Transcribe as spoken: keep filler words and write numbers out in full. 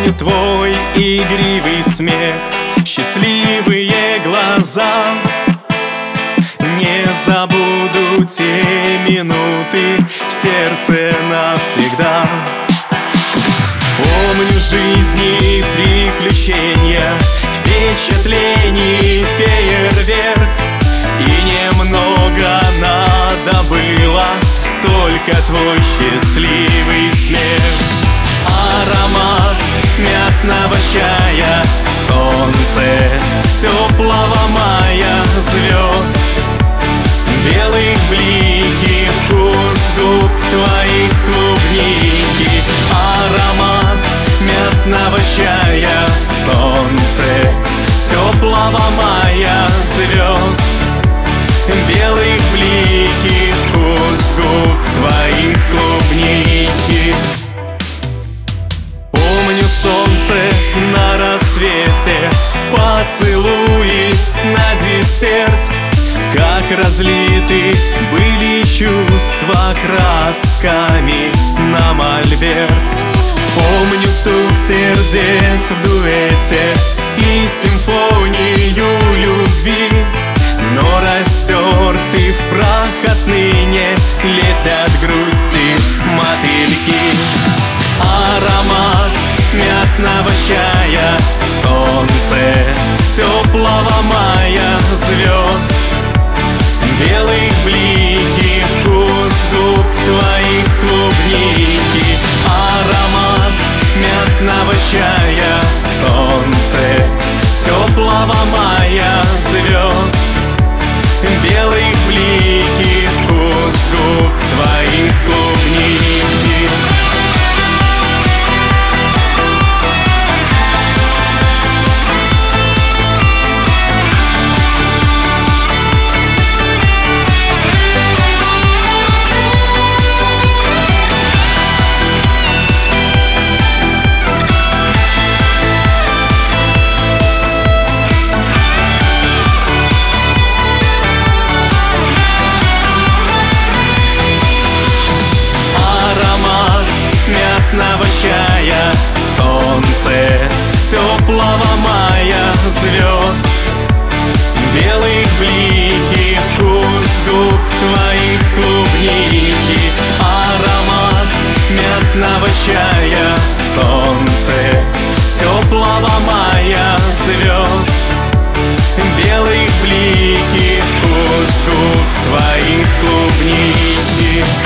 Помню твой игривый смех, счастливые глаза. Не забуду те минуты в сердце навсегда. Помню жизни приключения, впечатлений фейерверк. И немного надо было, только твой счастливый смех. Аромат мятного чая, солнце теплого мая, звезд, белых блики, вкус губ твоих клубники. Аромат мятного чая, солнце теплого мая, звезд, белых блики, вкус губ твоих клубники. Помню солнце на рассвете, поцелуи на десерт. Как разлиты были чувства красками на мольберт. Помню стук сердец в дуэте и симфонию любви. Но растерты в прах отныне летят грусти мотыльки. Аромат мятного чая, солнце теплого мая, звезд, белых блики, вкус губ твоих клубники. Аромат мятного чая, солнце теплого мая, звезд, белых блики, вкус губ твоих клубники. Мятного чая, солнце теплого мая, звезд, белых блики, вкус губ твоих клубники. Аромат мятного чая, солнце теплого мая, звезд, белых блики, вкус губ твоих клубники.